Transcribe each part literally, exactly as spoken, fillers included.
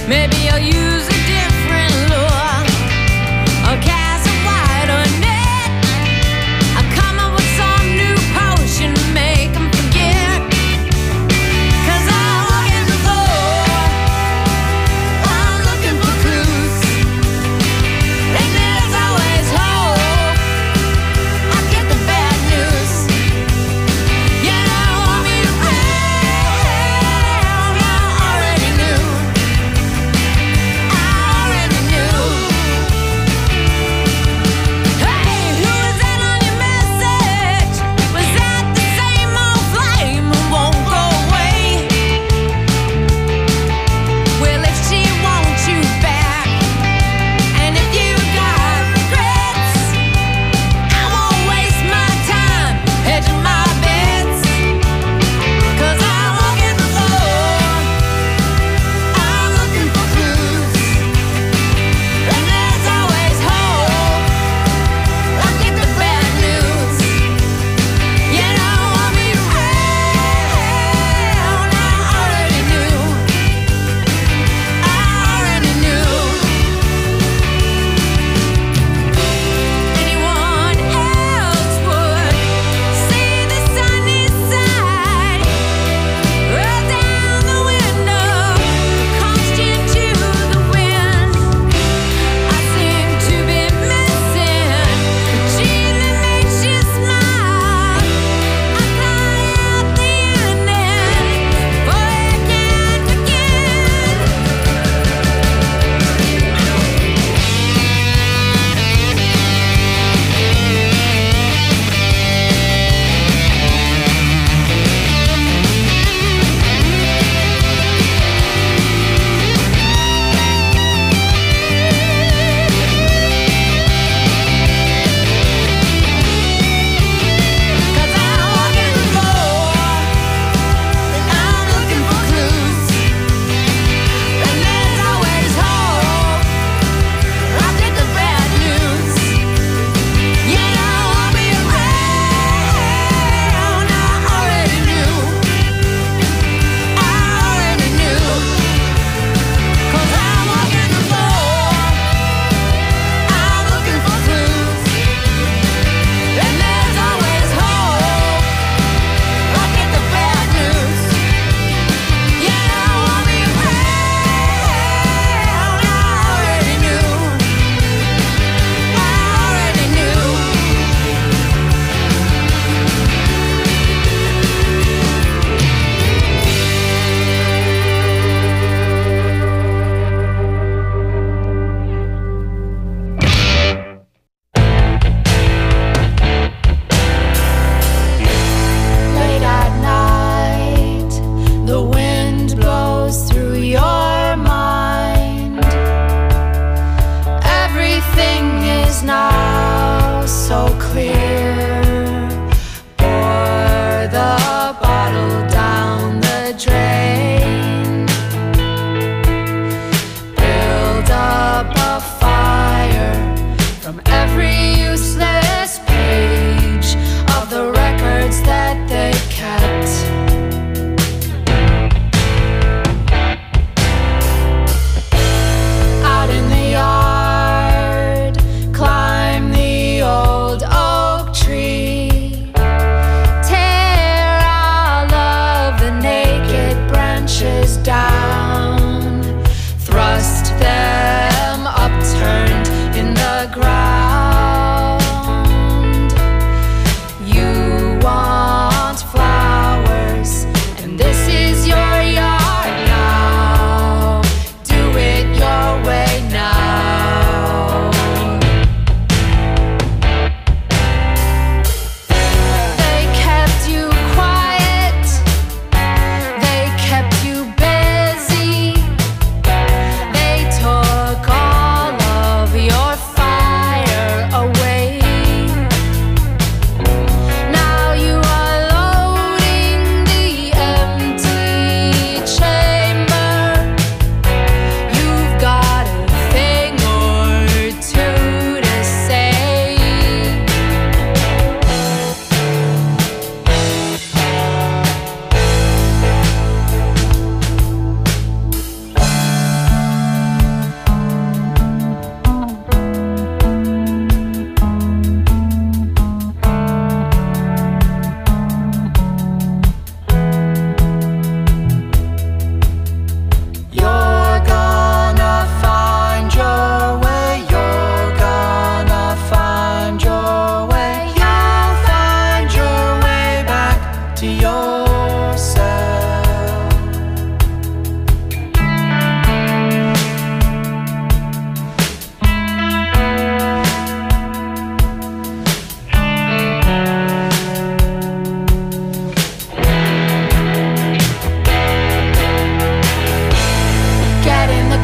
Maybe I'll use a different lure. I'll cast a wider net. I'll come up with some new potion to make them forget. 'Cause I'm looking for, I'm looking for clues. And there's always hope. I get the bad news. You don't want me to fail, I already knew.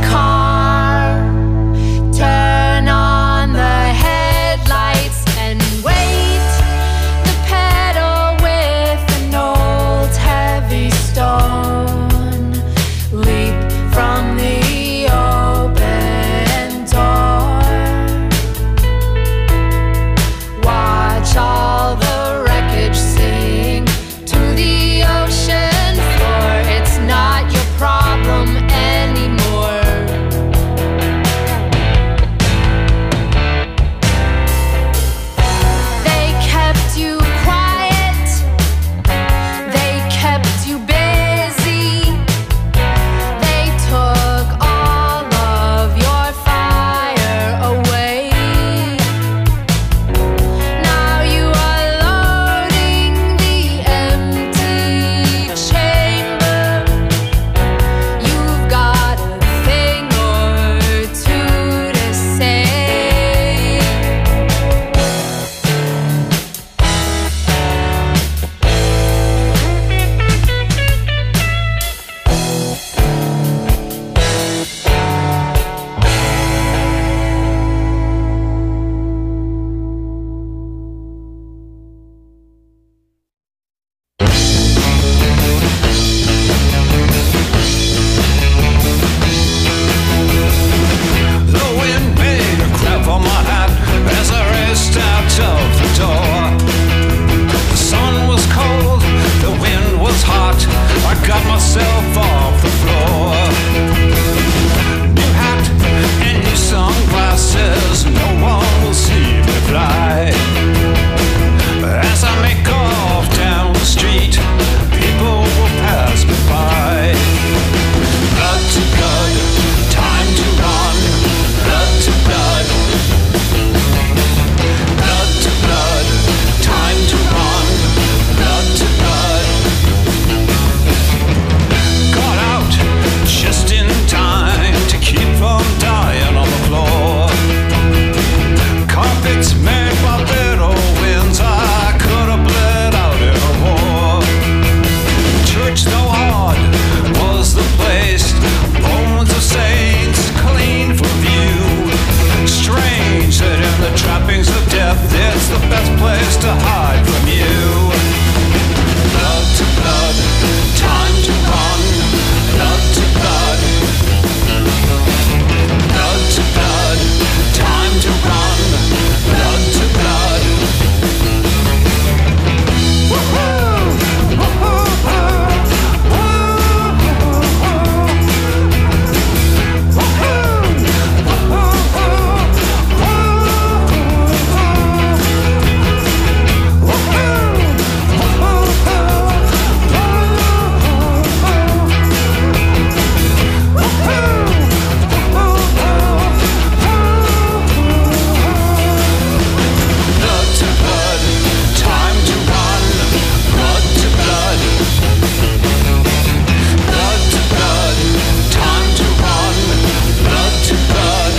car. Turn on the headlights and wait the pedal with an old heavy stone. Leap from the open door. Watch all the wreckage sink to the ocean floor. It's not your problem anymore. They kept you quiet, they kept you busy, they took all of your fire away. Now you are loading the empty chamber. You've got a thing or two to say. The wind made a crap on my hat as I raced out of the door. The sun was cold, the wind was hot. I got myself off the floor. New hat and new sunglasses, no one will see me fly. As I make off down the street, people will pass me by. Blood to blood, time to run. Blood to blood, blood to blood, time to run. Blood to blood. Got out just in time to keep from dying on the floor. Carpets made by little winds, I could have bled out in a war. Church, though hard, was the place. Bones of saints clean for view. Strange that in the trappings of death, it's the best place to hide from you. Blood to blood, time to run. Blood to blood, blood to blood, time to run. Blood to blood. Woohoo! Blood to blood, time to run. Blood to blood, blood to blood, time to run. Blood to blood,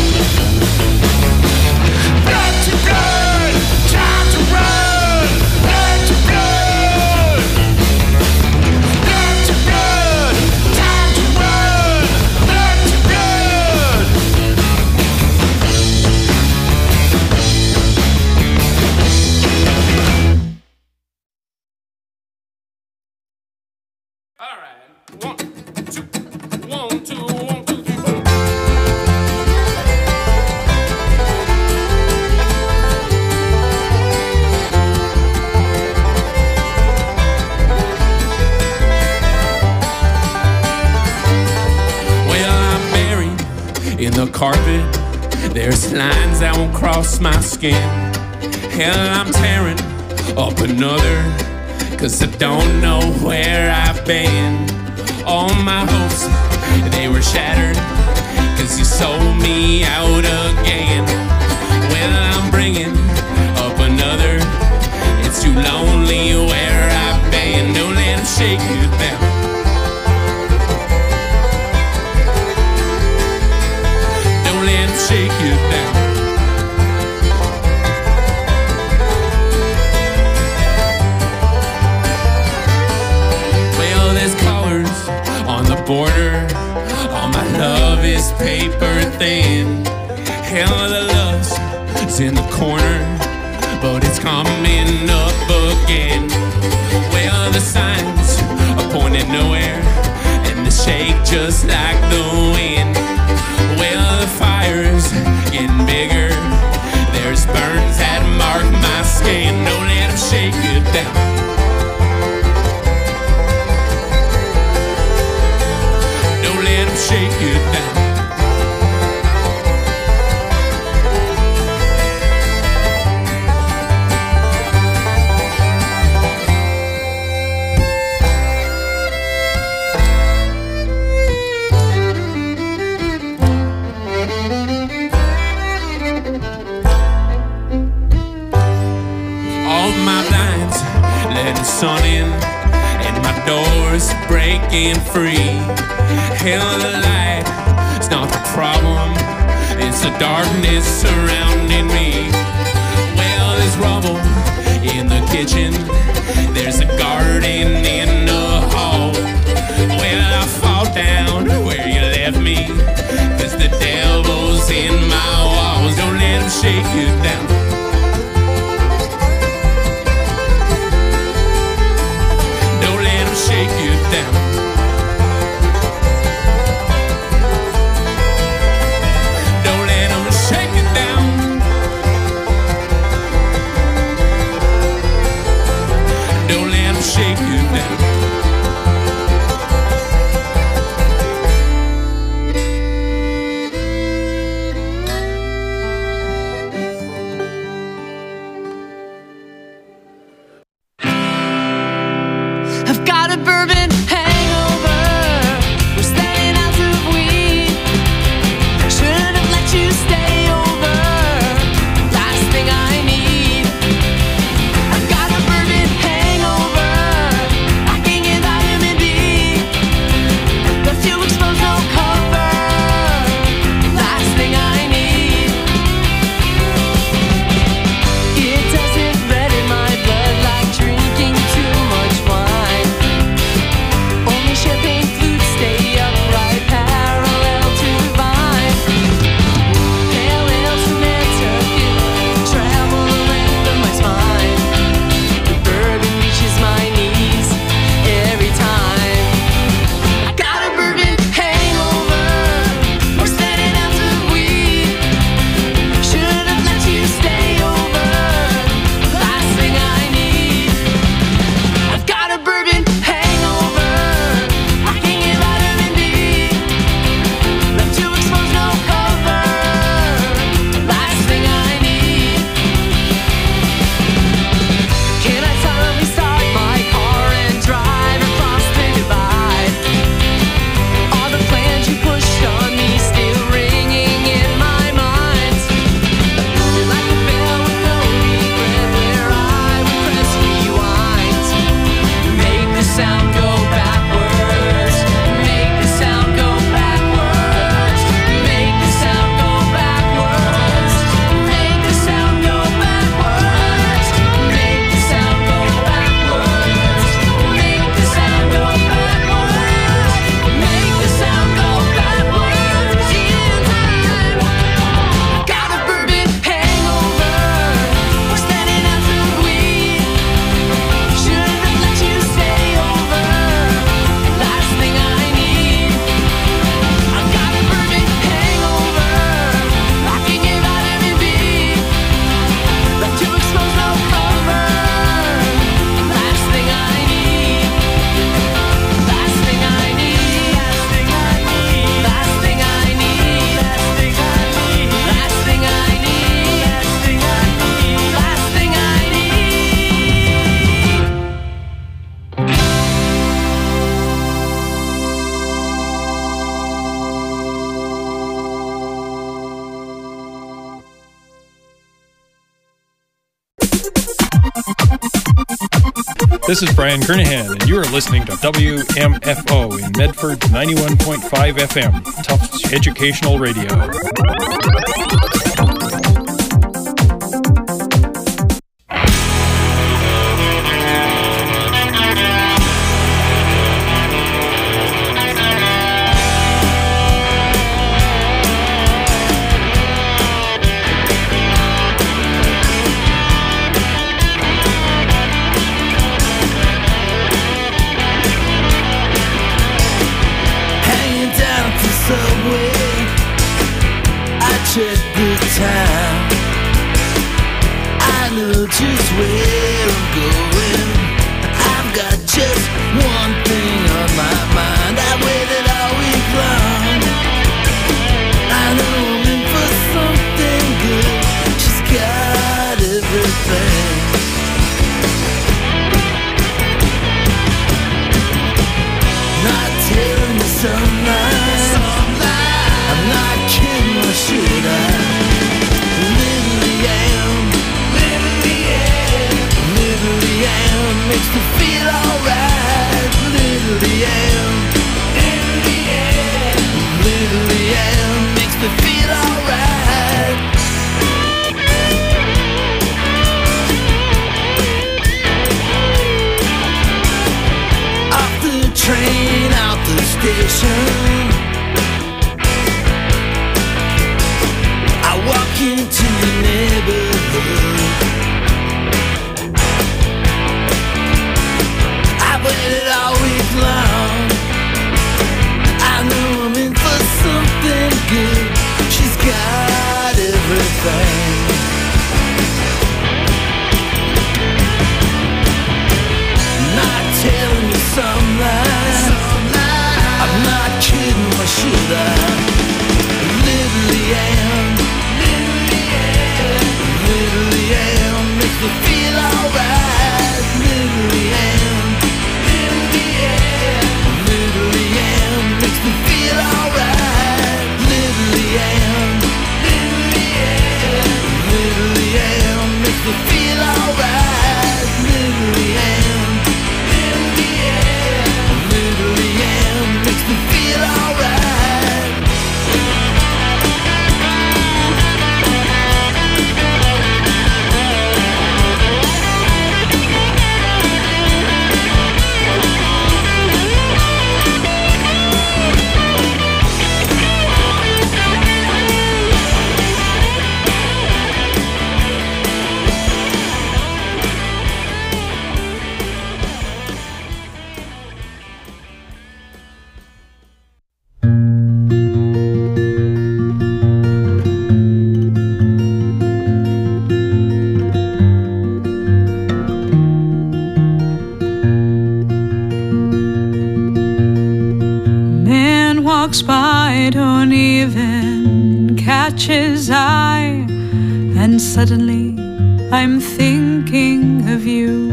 blood to blood, time to run. Blood to blood, blood to blood, time to run. Blood to blood. All right. One, two, one, two, one, two, three, four. Well, I'm buried in the carpet. There's lines that won't cross my skin. Hell, I'm tearing up another, 'cause I don't know where I've been. All my hopes, they were shattered, 'cause you sold me out again. Well, I'm bringing up another. It's too lonely where I've been. Don't let them shake you down. Don't let them shake you down. Well, there's colors on the border. All my love is paper thin. Hell, the lust is in the corner, but it's coming up again. Well, the signs are pointing nowhere, and the shake just like the wind. Well, the fire's getting bigger. There's burns that mark my skin. Don't let them shake you down. Don't let them shake you down. Sun in and my door's breaking free. Hell, the light, it's not the problem, it's the darkness surrounding me. Well, there's rubble in the kitchen, there's a garden in the hall. Well, I fall down where you left me, cause the devil's in my walls. Don't let him shake you down. Shake you down. Don't let them shake you down. Don't let them shake you down. This is Brian Kernahan, and you are listening to W M F O in Medford ninety-one point five F M, Tufts Educational Radio. just where I'm going. I've got just one thing on my mind. I waited all week long. I know I'm in for something good. She's got everything. Not telling you some lies. I'm not kidding, or should I? Literally am. Literally am. Literally am. Makes me feel alright. Literally am. Literally am. Literally am. Makes me feel alright. Off the train, out the station, I walk into the neighborhood. I waited all week long. I know I'm in for something good. She's got everything. Not telling you some lies. I'm not kidding, or should I? Literally am. Literally am. Literally am. Makes me feel alright. Literally am. Literally am. Literally am. Makes me feel alright. Literally am. Literally am. Literally am. Makes me feel alright. Literally am. Literally am. Literally am. Makes me feel alright. Walks by, don't even catch his eye, and suddenly I'm thinking of you.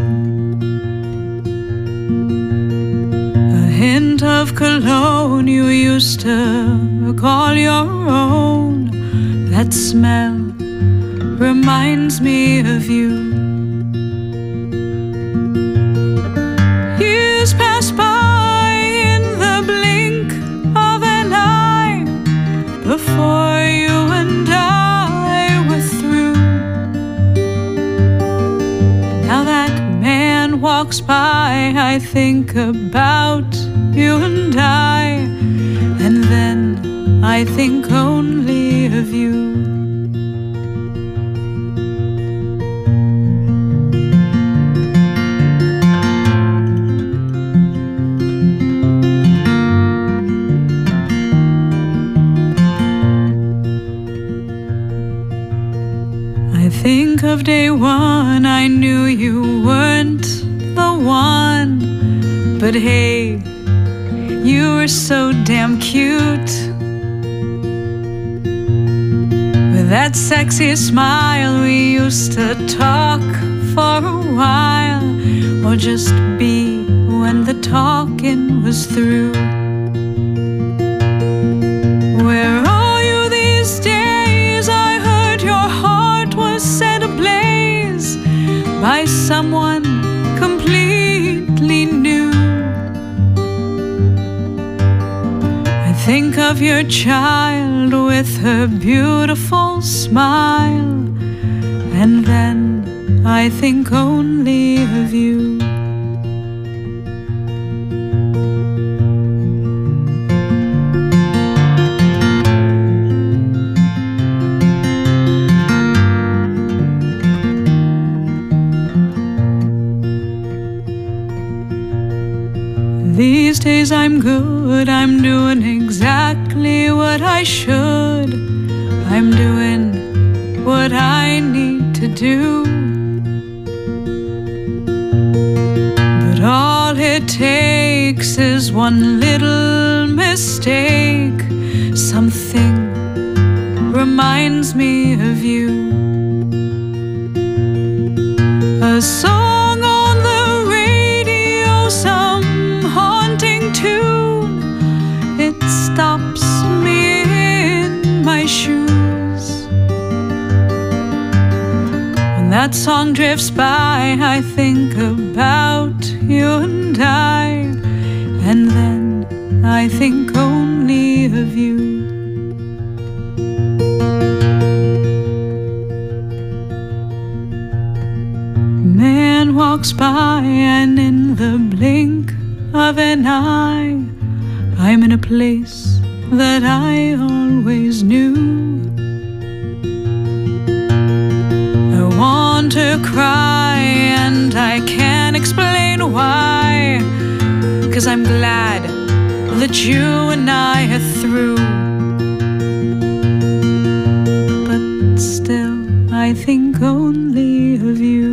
A hint of cologne you used to call your own. That smell reminds me of you. Years pass by in the blink of an eye before you and I were through. Now that man walks by, I think about you and I, and then I think only of you. Think of day one, I knew you weren't the one, but hey, you were so damn cute. With that sexy smile, we used to talk for a while, or just be when the talking was through. Where are you these days? I heard your heart was set ablaze by someone completely new. I think of your child with her beautiful smile, and then I think only of you. These days I'm good, I'm doing exactly what I should. I'm doing what I need to do. makes is one little mistake. Something reminds me of you. A song on the radio, some haunting tune. It stops me in my shoes. When that song drifts by, I think about you and I, and then I think only of you. Man walks by, and in the blink of an eye, I'm in a place that I always knew. I want to cry, and I can't explain why, 'cause I'm glad that you and I are through. But still, I think only of you.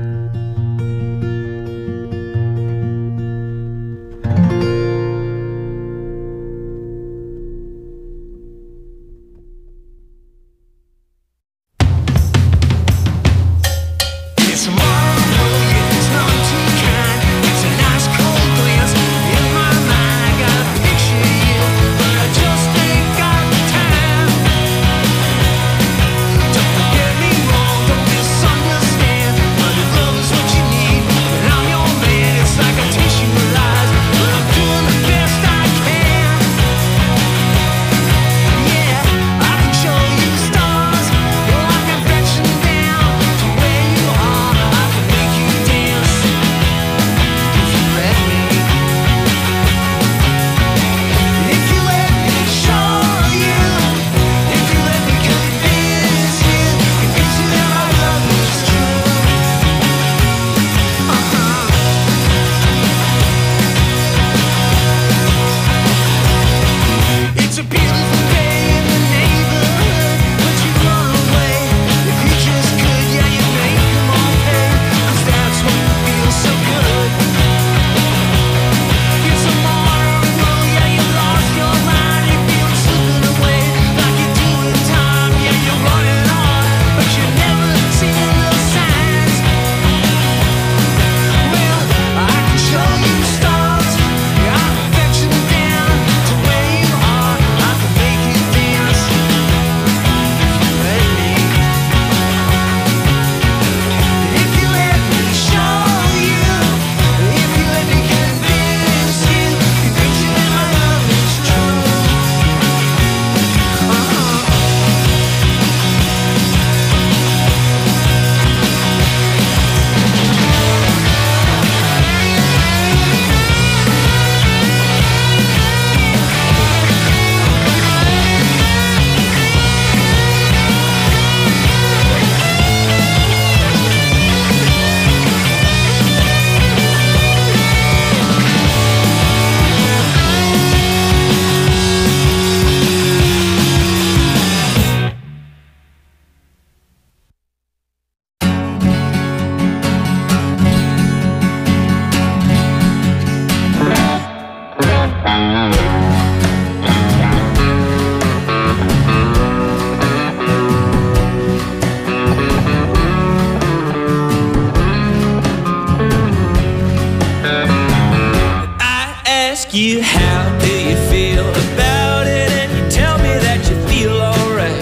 You, how do you feel about it? And you tell me that you feel alright.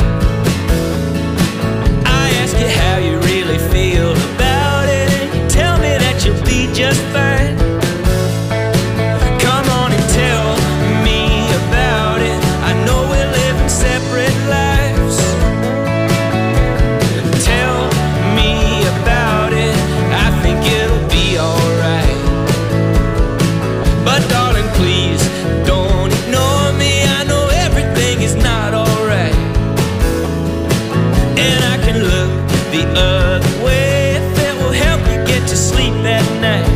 I ask you how you really feel about it, and you tell me that you'll be just fine. Come on and tell me about it. I know we're living separate lives. Tell me about it. I think it'll be alright. But darling, please don't ignore me. I know everything is not alright, and I can look the other way if it will help you get to sleep at night.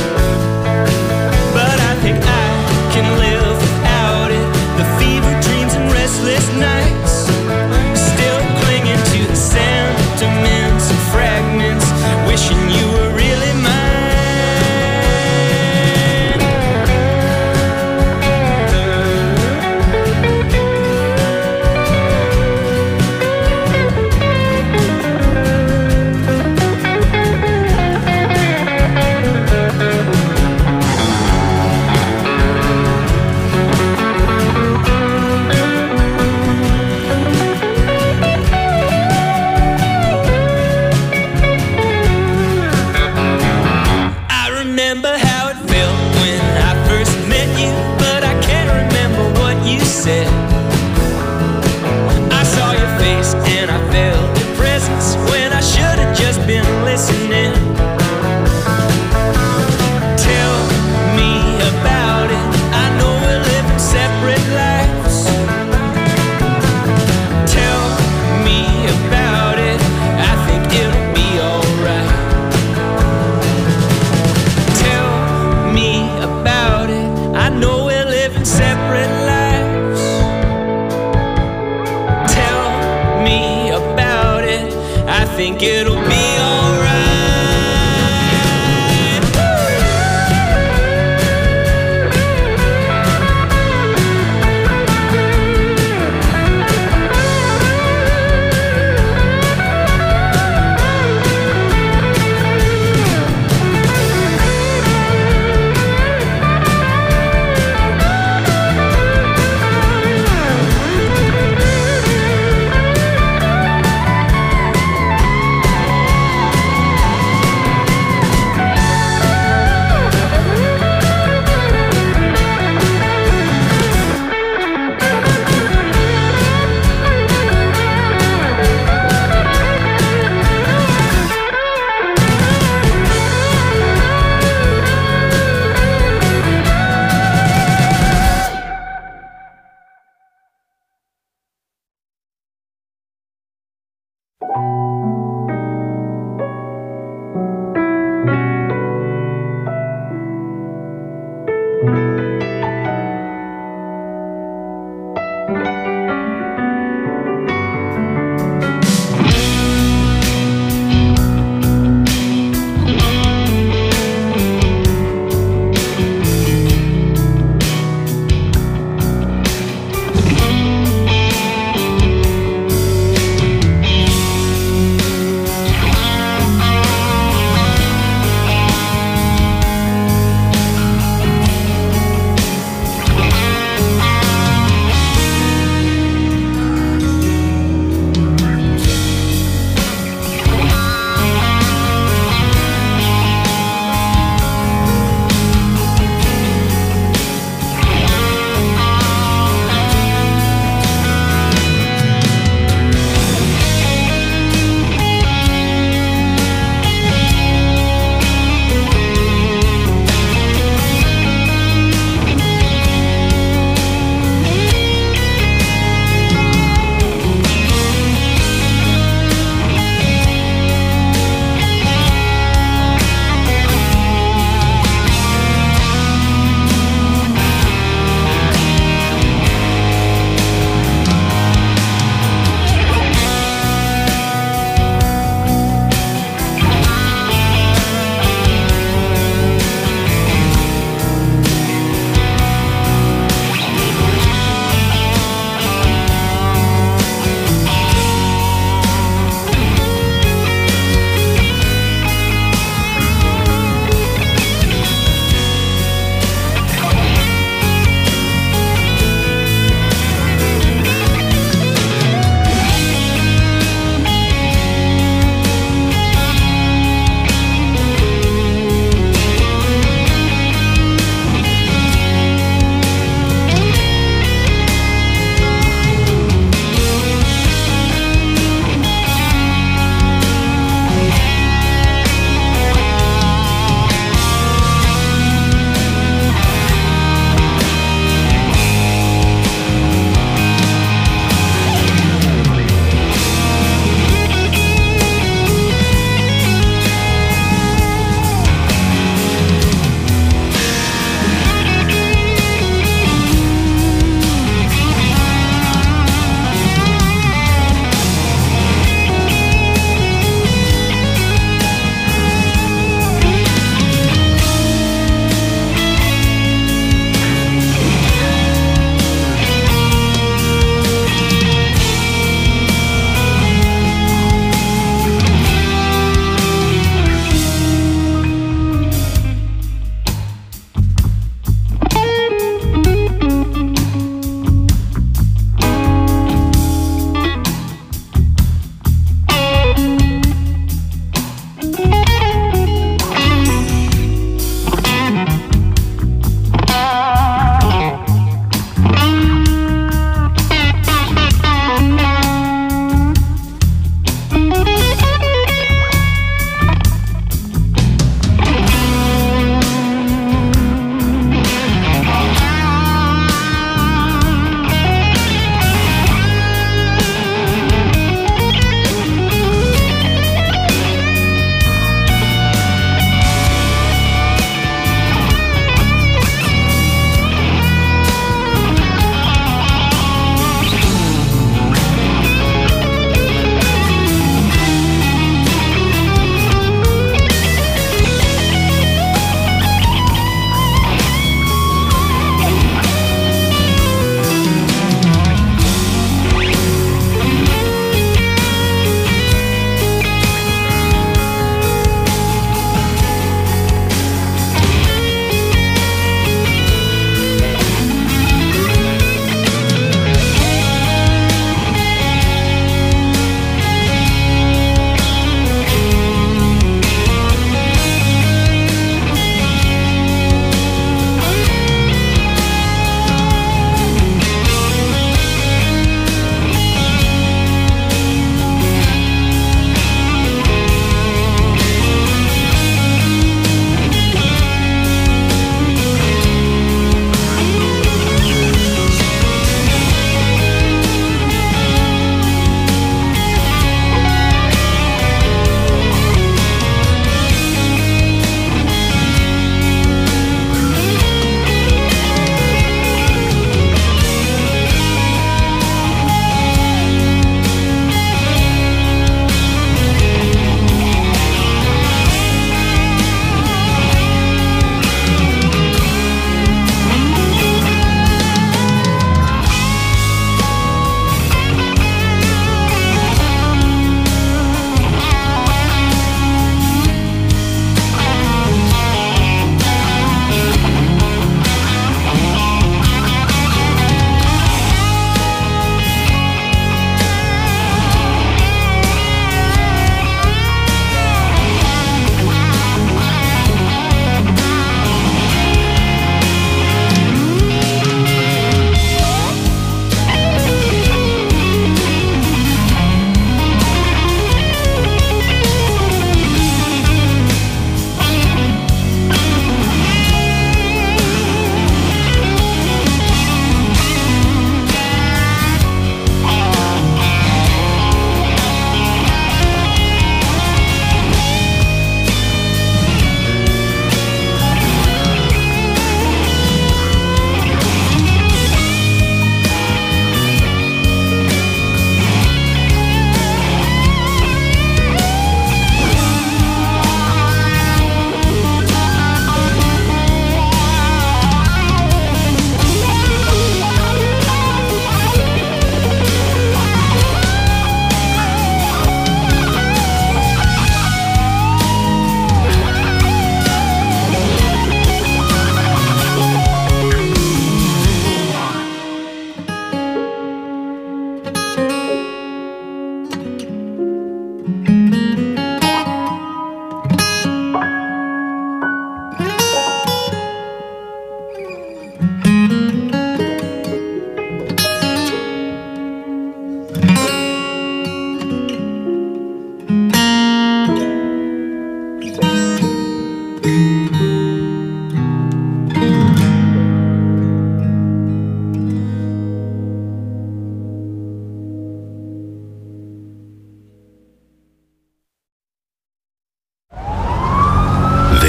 But I think I can live without it. The fever dreams and restless nights, still clinging to the sentiments and fragments, wishing you were really mine. think it'll be alright.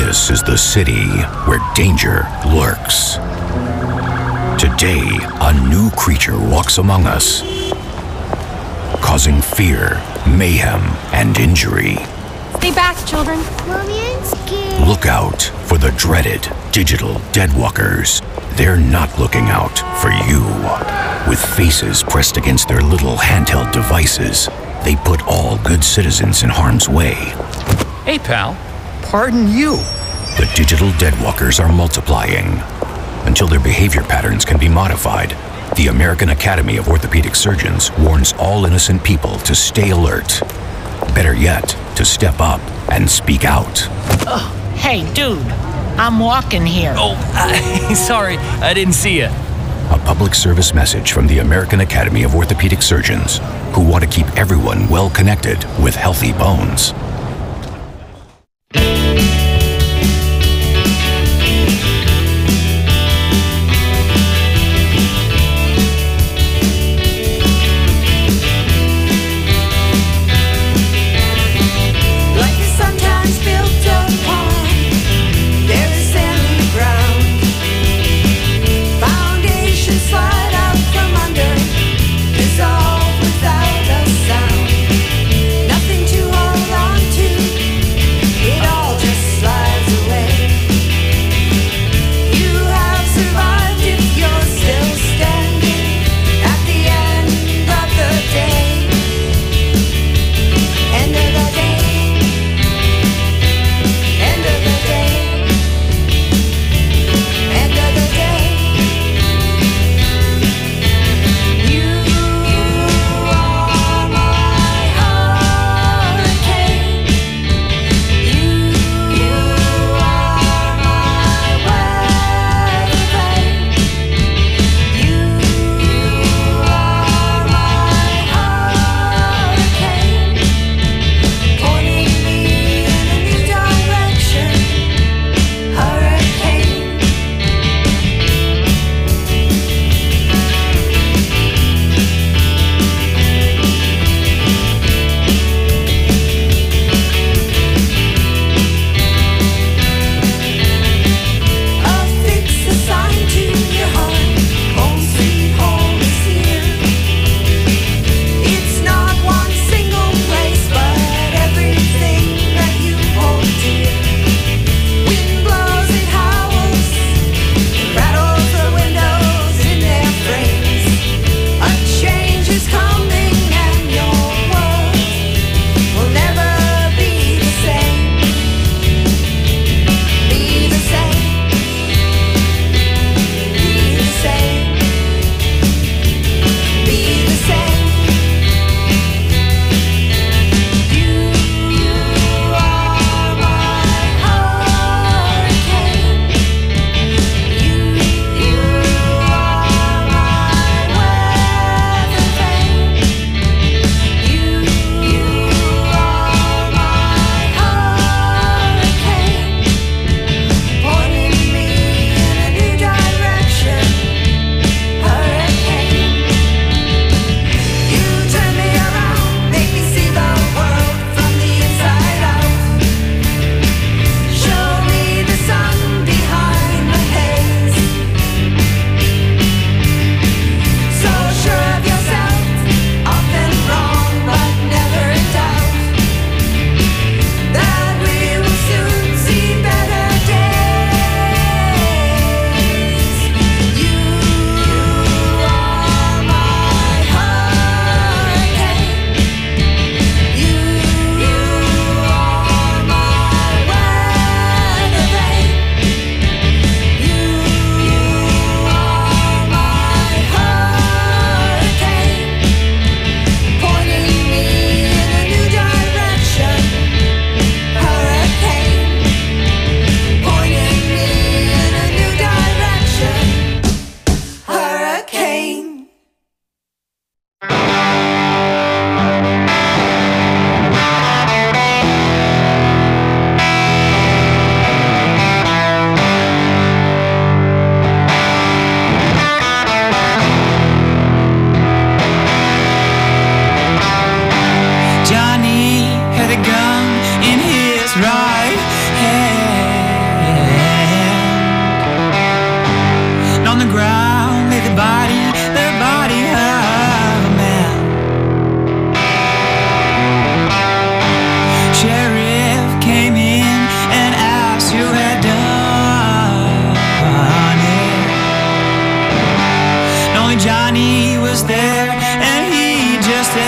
This is the city where danger lurks. Today, a new creature walks among us, causing fear, mayhem, and injury. Stay back, children. Mommy, I'm scared. Look out for the dreaded digital deadwalkers. They're not looking out for you. With faces pressed against their little handheld devices, they put all good citizens in harm's way. Hey, pal. Pardon you. The digital deadwalkers are multiplying. Until their behavior patterns can be modified, the American Academy of Orthopedic Surgeons warns all innocent people to stay alert. Better yet, to step up and speak out. Oh, hey, dude. I'm walking here. Oh, uh, sorry. I didn't see you. A public service message from the American Academy of Orthopedic Surgeons, who want to keep everyone well connected with healthy bones. Nothing to hold on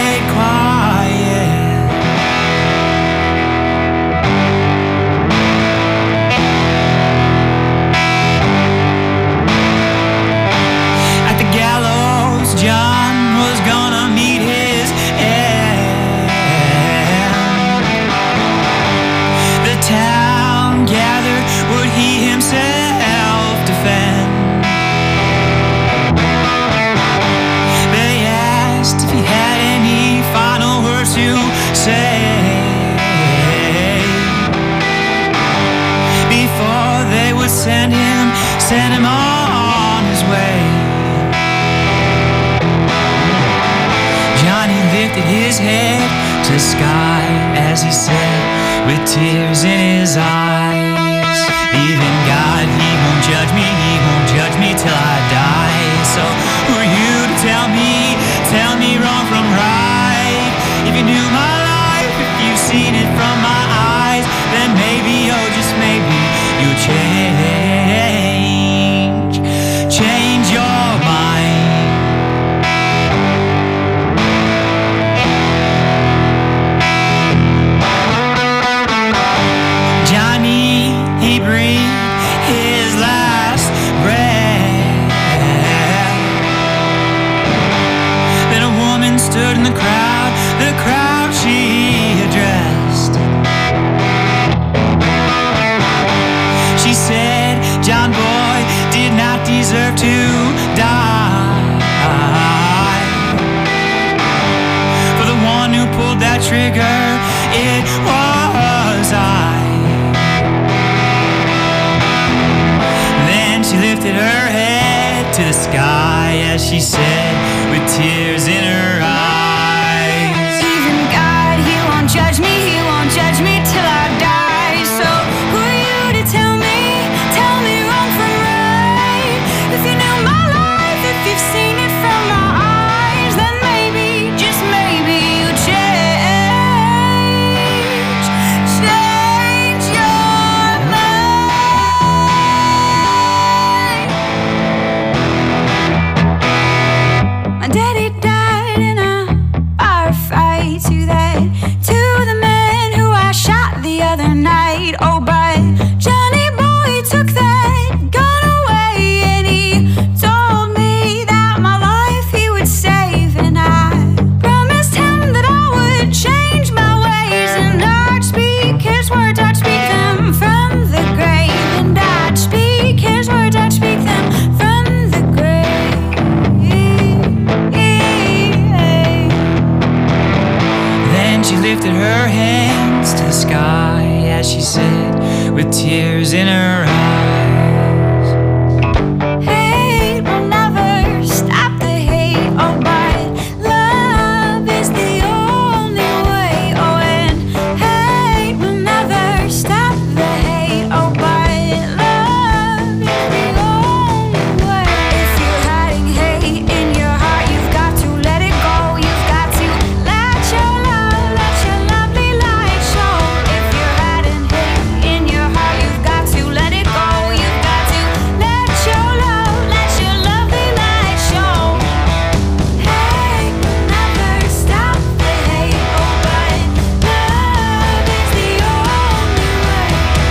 stayed quiet. At the gallows, John was gonna meet his end. The town gathered, would he himself defend? They asked if he had any final words to say before they would send him, send him on his way. Johnny lifted his head to the sky as he said, with tears in his eyes, even God, he won't judge me, he won't judge me till I die. So who are you to tell me, tell me wrong from right? If you knew my life, if you've seen it from my eyes, then maybe, oh just maybe, you'll change, change your mind. Johnny, he breathed his last breath. Then a woman stood in the crowd, the crowd she addressed. She said, John boy did not deserve to die. For the one who pulled that trigger, it was I. Then she lifted her head to the sky as she said, with tears in her eyes, Even God, he won't judge me, he won't judge me till I die. So who are you to tell me, tell me wrong from right? If you knew my life, if you've seen it from my eyes, then maybe, just maybe, you change, change your mind. My daddy died in a firefight. To that, to the man who I shot the other night. Oh, but Johnny boy took that gun away, and he told me that my life he would save. And I promised him that I would change my ways, and I'd speak his words, I'd speak them from the grave. And I'd speak his words, I'd speak them from the grave. Then she lifted her hands to the sky as she said, with tears in her eyes, Hate will never stop the hate, oh, but love is the only way. Oh, and hate will never stop the hate, oh, but love is the only way. If you're hiding hate in your heart, you've got to let it go. You've got to let your love, let your lovely light show. If you're hiding hate in your heart, you've got to let it go. You've got to let your love, let your lovely light show. Hate will never stop the hate, oh, but love is the only way.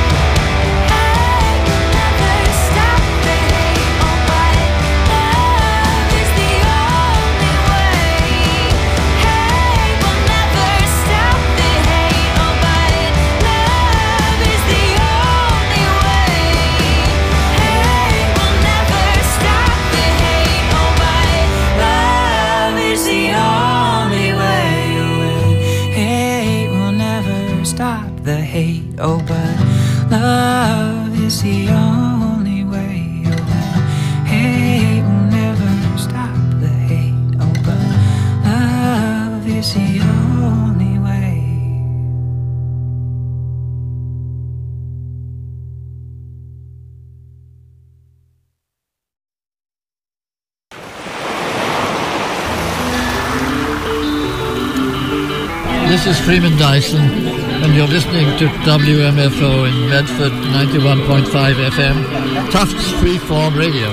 Hate will never stop the hate, oh, but love is the only way. Hate will never stop the hate, oh, but love is the only way. Hate will never stop the hate, oh, but love is the only way. hate will never stop the hate, oh, but love is the only way. Hate will never stop the hate, oh, but love is the only way. This is Freeman Dyson, and you're listening to W M F O in Medford, ninety-one point five F M, Tufts Freeform Radio.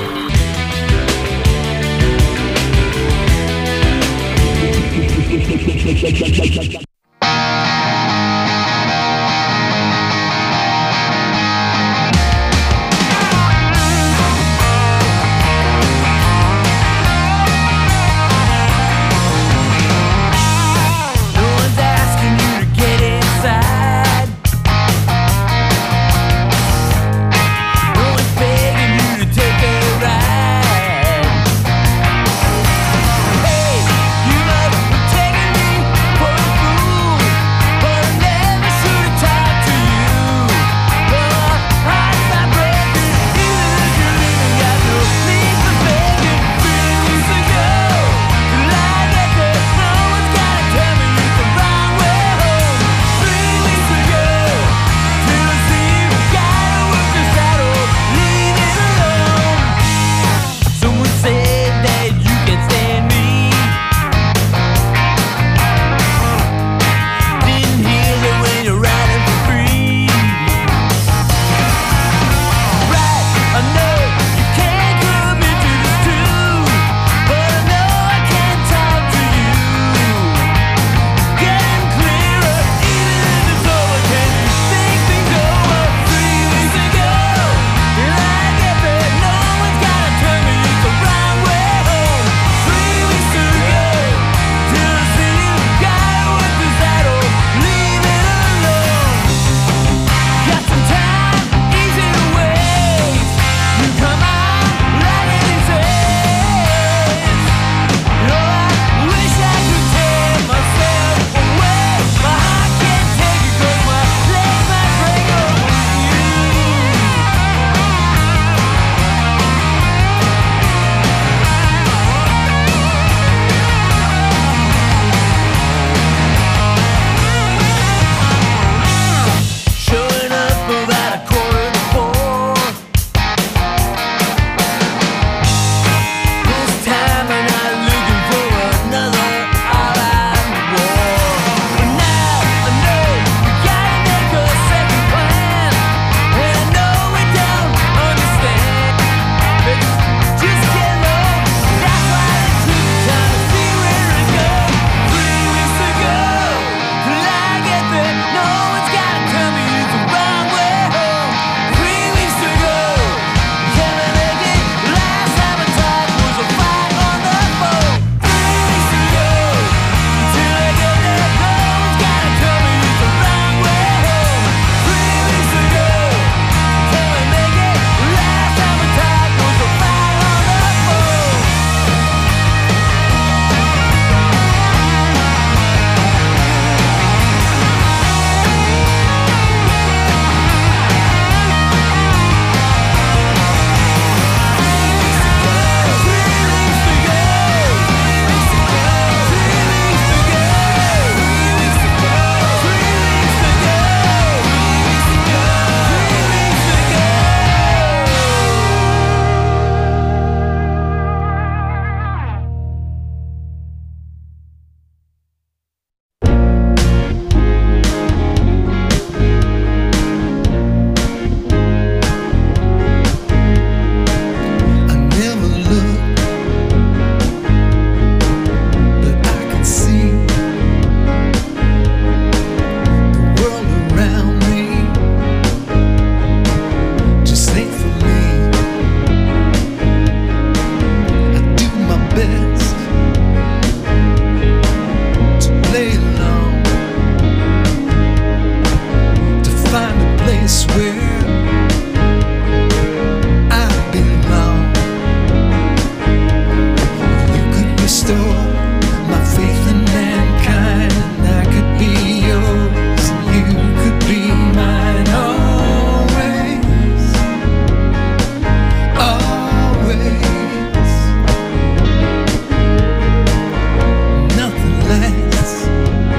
Nothing less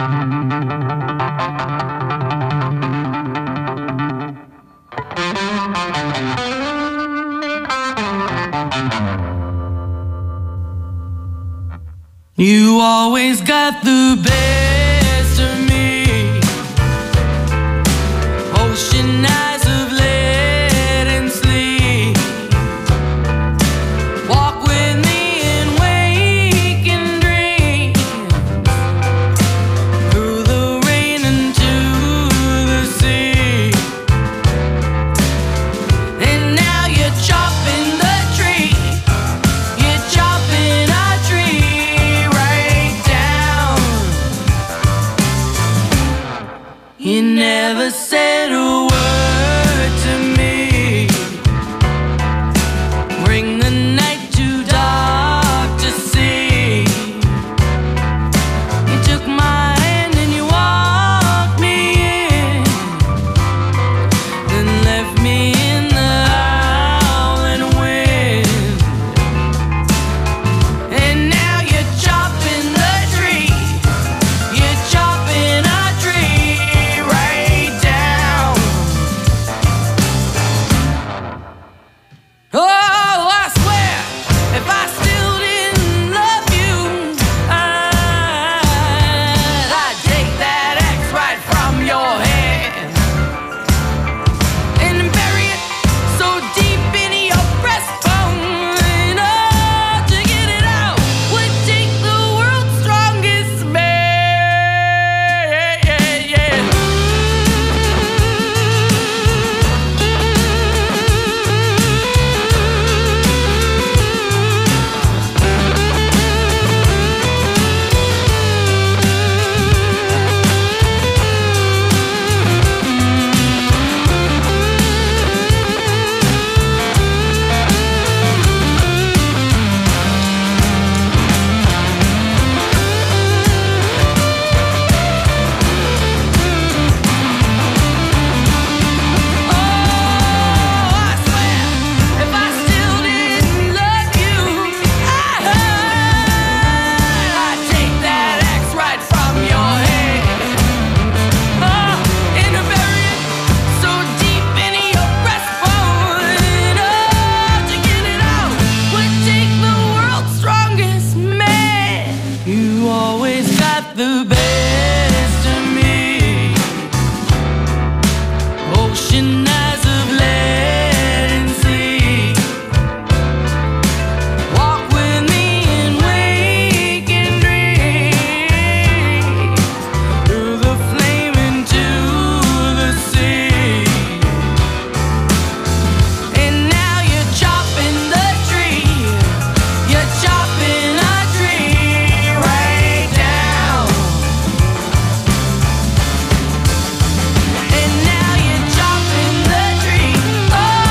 You always got the best.